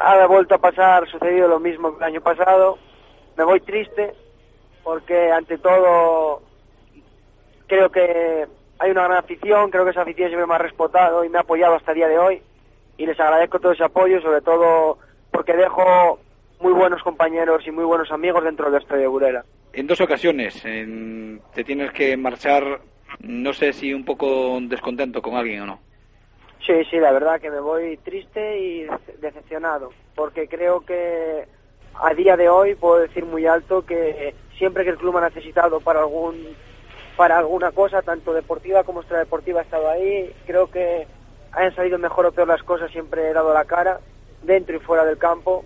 ha vuelto a pasar, sucedido lo mismo que el año pasado. Me voy triste porque ante todo creo que hay una gran afición, creo que esa afición siempre me ha respetado y me ha apoyado hasta el día de hoy, y les agradezco todo ese apoyo, sobre todo porque dejo muy buenos compañeros y muy buenos amigos dentro del estadio de Burela. En 2 ocasiones te tienes que marchar, no sé si un poco descontento con alguien o no. Sí, la verdad que me voy triste y decepcionado, porque creo que a día de hoy puedo decir muy alto que siempre que el club me ha necesitado para alguna cosa, tanto deportiva como extradeportiva, he estado ahí. Creo que hayan salido mejor o peor las cosas, siempre he dado la cara, dentro y fuera del campo,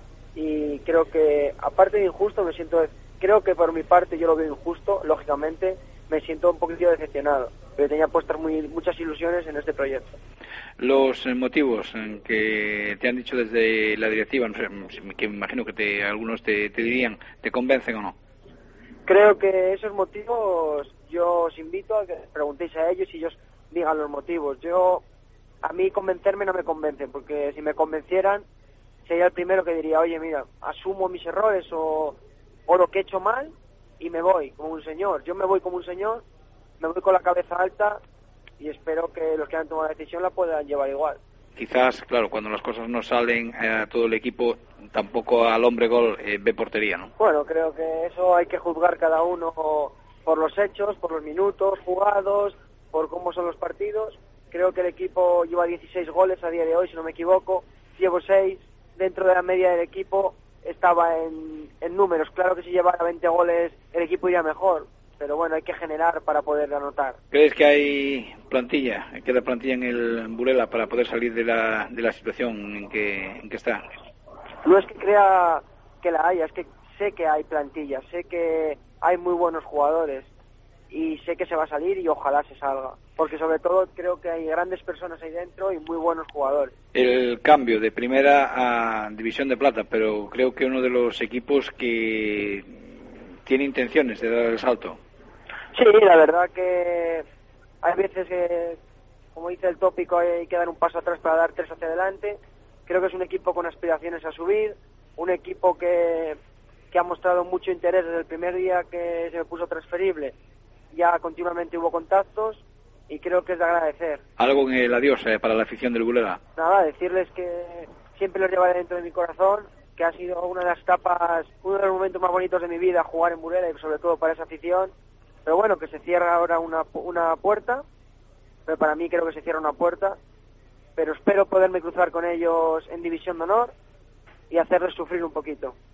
y creo que, aparte de injusto, creo que por mi parte yo lo veo injusto, lógicamente, me siento un poquito decepcionado, pero tenía puestas muchas ilusiones en este proyecto. Los motivos que te han dicho desde la directiva, no sé, que me imagino que algunos te dirían, ¿te convencen o no? Creo que esos motivos, yo os invito a que preguntéis a ellos y ellos digan los motivos. A mí convencerme no me convencen, porque si me convencieran sería el primero que diría, oye, mira, asumo mis errores o lo que he hecho mal y me voy como un señor. Yo me voy como un señor, me voy con la cabeza alta y espero que los que han tomado la decisión la puedan llevar igual. Quizás, claro, cuando las cosas no salen a todo el equipo, tampoco al hombre gol ve portería, ¿no? Bueno, creo que eso hay que juzgar cada uno por los hechos, por los minutos jugados, por cómo son los partidos. Creo que el equipo lleva 16 goles a día de hoy, si no me equivoco. Llevo 6. Dentro de la media del equipo estaba en números. Claro que si llevara 20 goles el equipo iría mejor, pero bueno, hay que generar para poder anotar. ¿Crees que hay plantilla, queda plantilla en el Burela para poder salir de la situación en que está? No es que crea que la haya, es que sé que hay plantilla, sé que hay muy buenos jugadores y sé que se va a salir y ojalá se salga, porque sobre todo creo que hay grandes personas ahí dentro y muy buenos jugadores. El cambio de primera a división de plata, pero creo que uno de los equipos que tiene intenciones de dar el salto. Sí, la verdad que hay veces que, como dice el tópico, hay que dar un paso atrás para dar 3 hacia adelante. Creo que es un equipo con aspiraciones a subir, un equipo que ha mostrado mucho interés desde el primer día que se me puso transferible. Ya continuamente hubo contactos y creo que es de agradecer. ¿Algo en el adiós para la afición del Burela? Nada, decirles que siempre los llevaré dentro de mi corazón, que ha sido una de las etapas, uno de los momentos más bonitos de mi vida, jugar en Burela y sobre todo para esa afición. Pero bueno, que se cierra ahora una puerta, pero para mí creo que se cierra una puerta, pero espero poderme cruzar con ellos en División de Honor y hacerles sufrir un poquito.